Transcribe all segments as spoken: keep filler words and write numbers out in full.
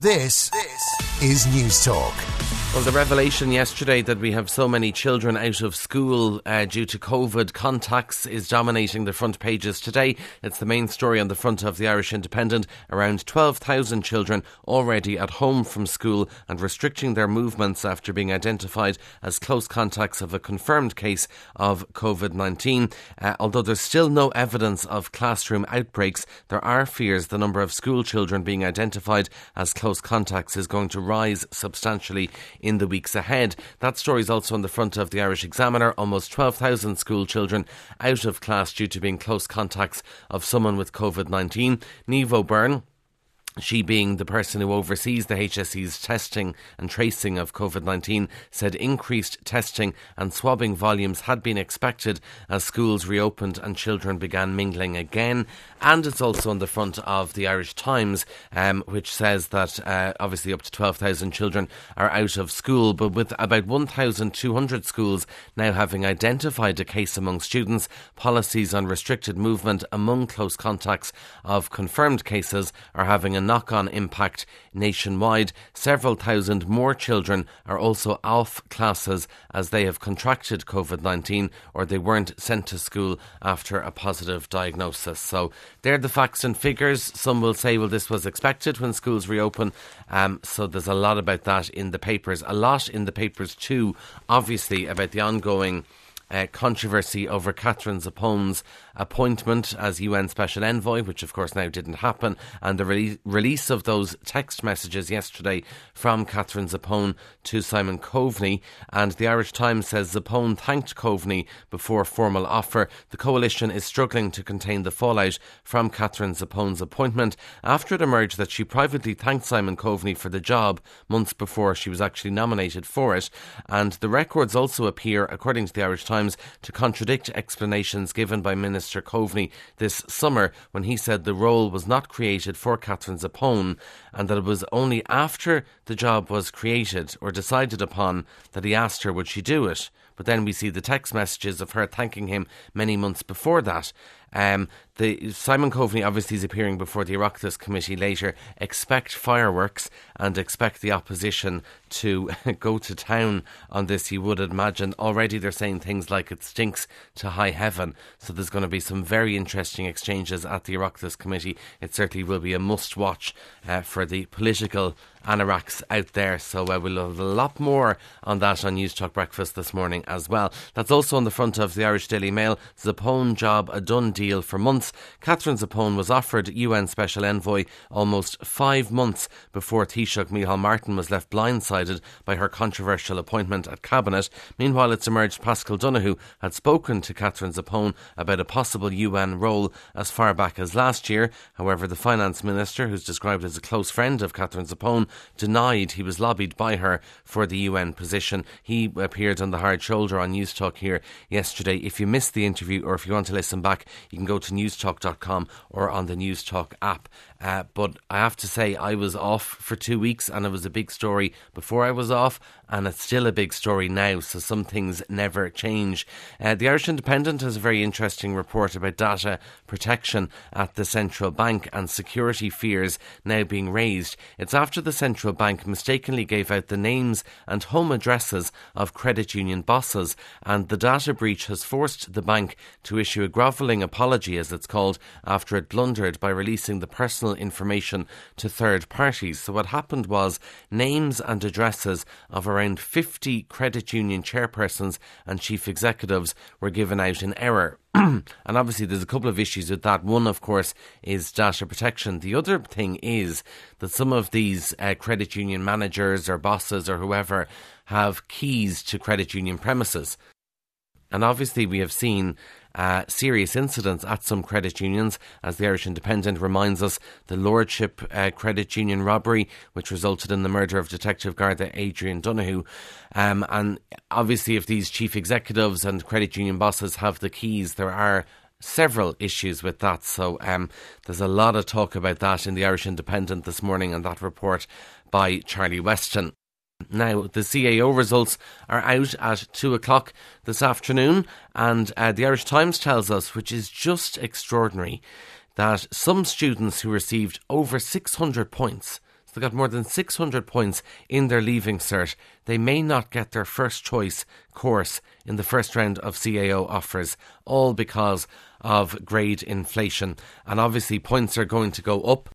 This, this is News Talk. Well, the revelation yesterday that we have so many children out of school uh, due to COVID contacts is dominating the front pages today. It's the main story on the front of the Irish Independent. Around twelve thousand children already at home from school and restricting their movements after being identified as close contacts of a confirmed case of COVID nineteen. Uh, although there's still no evidence of classroom outbreaks, there are fears the number of school children being identified as close contacts is going to rise substantially in the weeks ahead. That story is also on the front of the Irish Examiner. Almost twelve thousand school children out of class due to being close contacts of someone with COVID nineteen. Niamh O'Byrne, she being the person who oversees the H S E's testing and tracing of COVID nineteen, said increased testing and swabbing volumes had been expected as schools reopened and children began mingling again. And it's also on the front of the Irish Times, um, which says that uh, obviously up to twelve thousand children are out of school, but with about one thousand two hundred schools now having identified a case among students, policies on restricted movement among close contacts of confirmed cases are having a knock-on impact nationwide. Several thousand more children are also off classes as they have contracted COVID nineteen or they weren't sent to school after a positive diagnosis. So they're the facts and figures. Some will say, well, this was expected when schools reopen. Um, so there's a lot about that in the papers. A lot in the papers too, obviously, about the ongoing Uh, controversy over Catherine Zappone's appointment as U N Special Envoy, which of course now didn't happen, and the re- release of those text messages yesterday from Catherine Zappone to Simon Coveney. And the Irish Times says Zappone thanked Coveney before formal offer. The coalition is struggling to contain the fallout from Catherine Zappone's appointment after it emerged that she privately thanked Simon Coveney for the job months before she was actually nominated for it. And the records also appear, according to the Irish Times, to contradict explanations given by Minister Coveney this summer when he said the role was not created for Catherine Zappone and that it was only after the job was created or decided upon that he asked her would she do it. But then we see the text messages of her thanking him many months before that. Um, the Simon Coveney obviously is appearing before the Oireachtas Committee later. Expect fireworks and expect the opposition to go to town on this, you would imagine. Already they're saying things like it stinks to high heaven. So there's going to be some very interesting exchanges at the Oireachtas Committee. It certainly will be a must-watch uh, for the political anoraks out there. So uh, we'll have a lot more on that on News Talk Breakfast this morning as well. That's also on the front of the Irish Daily Mail. Zappone job a done deal for months. Catherine Zappone was offered U N Special Envoy almost five months before Taoiseach Micheál Martin was left blindsided by her controversial appointment at Cabinet. Meanwhile, it's emerged Paschal Donoghue had spoken to Catherine Zappone about a possible U N role as far back as last year. However, the Finance Minister, who's described as a close friend of Catherine Zappone, denied he was lobbied by her for the U N position. He appeared on the Hard Shoulder on News Talk here yesterday. If you missed the interview or if you want to listen back, you can go to newstalk dot com or on the News Talk app. Uh, but I have to say, I was off for two weeks and it was a big story before I was off, and it's still a big story now, so some things never change. Uh, the Irish Independent has a very interesting report about data protection at the central bank and security fears now being raised. It's after the central bank mistakenly gave out the names and home addresses of credit union bosses, and the data breach has forced the bank to issue a grovelling apology, as it's called, after it blundered by releasing the personal information to third parties. So what happened was names and addresses of around fifty credit union chairpersons and chief executives were given out in error. And obviously there's a couple of issues with that. One, of course, is data protection. The other thing is that some of these uh, credit union managers or bosses or whoever have keys to credit union premises. And obviously we have seen uh, serious incidents at some credit unions, as the Irish Independent reminds us, the Lordship uh, Credit Union robbery, which resulted in the murder of Detective Garda Adrian Donoghue. Um, and obviously if these chief executives and credit union bosses have the keys, there are several issues with that. So um, there's a lot of talk about that in the Irish Independent this morning, and that report by Charlie Weston. Now, the C A O results are out at two o'clock this afternoon, and uh, the Irish Times tells us, which is just extraordinary, that some students who received over six hundred points, they got more than six hundred points in their Leaving Cert, they may not get their first choice course in the first round of C A O offers, all because of grade inflation. And obviously points are going to go up.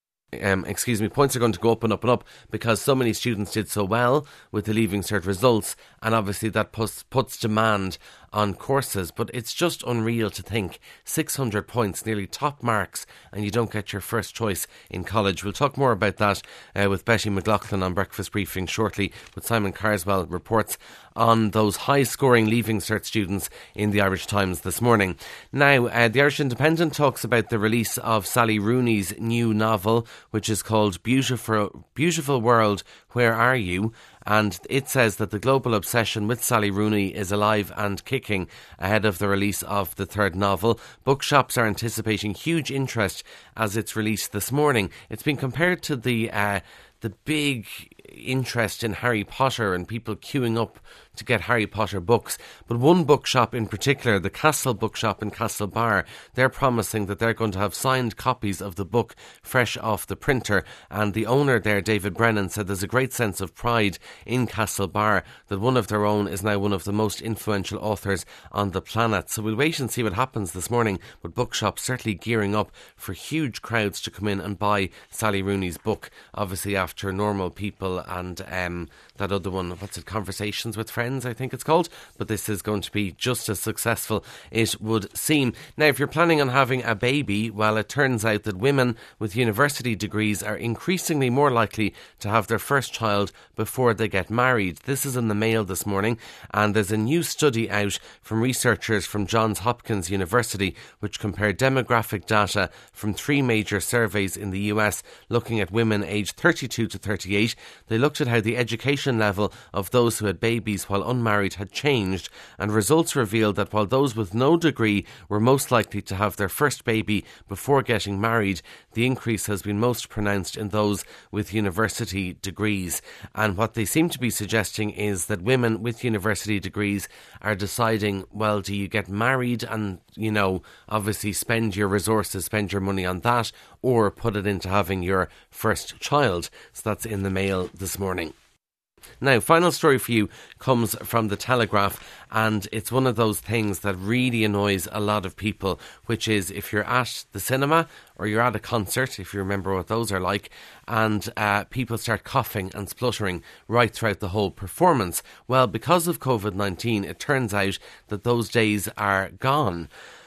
Um, excuse me, points are going to go up and up and up because so many students did so well with the Leaving Cert results, and obviously that puts, puts demand on courses. But it's just unreal to think six hundred points, nearly top marks, and you don't get your first choice in college. We'll talk more about that uh, with Betty McLaughlin on Breakfast Briefing shortly, with Simon Carswell reports on those high-scoring Leaving Cert students in the Irish Times this morning. Now, uh, the Irish Independent talks about the release of Sally Rooney's new novel, which is called Beautiful, Beautiful World, Where Are You? And it says that the global obsession with Sally Rooney is alive and kicking ahead of the release of the third novel. Bookshops are anticipating huge interest as it's released this morning. It's been compared to the uh, the big interest in Harry Potter and people queuing up to get Harry Potter books. But one bookshop in particular, the Castle Bookshop in Castlebar, they're promising that they're going to have signed copies of the book fresh off the printer. And the owner there, David Brennan, said there's a great sense of pride in Castlebar that one of their own is now one of the most influential authors on the planet. So we'll wait and see what happens this morning, but bookshops certainly gearing up for huge crowds to come in and buy Sally Rooney's book, obviously after Normal People and um, that other one, what's it, Conversations with Friends, I think it's called. But this is going to be just as successful, it would seem. Now, if you're planning on having a baby, well, it turns out that women with university degrees are increasingly more likely to have their first child before they get married. This is in the Mail this morning, and there's a new study out from researchers from Johns Hopkins University which compared demographic data from three major surveys in the U S looking at women aged thirty-two to thirty-eight. They looked at how the education level of those who had babies while unmarried had changed, and results revealed that while those with no degree were most likely to have their first baby before getting married, the increase has been most pronounced in those with university degrees. And what they seem to be suggesting is that women with university degrees are deciding, well, do you get married and, you know, obviously spend your resources, spend your money on that, or put it into having your first child? So that's in the Mail this morning. Now, final story for you comes from the Telegraph, and it's one of those things that really annoys a lot of people, which is if you're at the cinema or you're at a concert, if you remember what those are like, and uh, people start coughing and spluttering right throughout the whole performance. Well, because of covid nineteen, it turns out that those days are gone,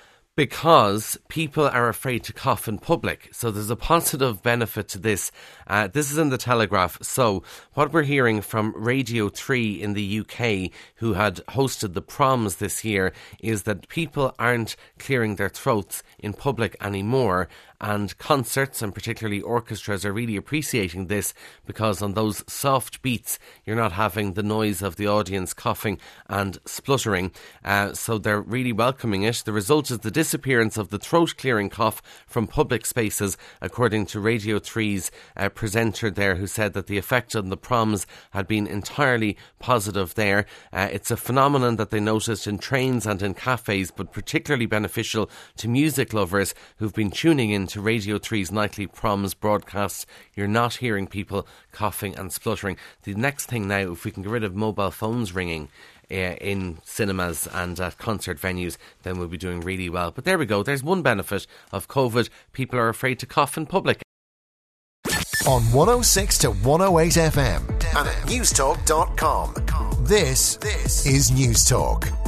because people are afraid to cough in public. So there's a positive benefit to this. Uh, this is in the Telegraph. So what we're hearing from Radio three in the U K, who had hosted the proms this year, is that people aren't clearing their throats in public anymore. And concerts, and particularly orchestras, are really appreciating this, because on those soft beats you're not having the noise of the audience coughing and spluttering. Uh, so they're really welcoming it. The result is the disappearance of the throat-clearing cough from public spaces, according to Radio three's uh, presenter there, who said that the effect on the proms had been entirely positive there. Uh, it's a phenomenon that they noticed in trains and in cafes, but particularly beneficial to music lovers who've been tuning in to Radio three's nightly proms broadcasts. You're not hearing people coughing and spluttering. The next thing now, if we can get rid of mobile phones ringing uh, in cinemas and at concert venues, then we'll be doing really well. But there we go, there's one benefit of COVID. People are afraid to cough in public. On one oh six to one oh eight F M and at newstalk dot com. This, this is Newstalk.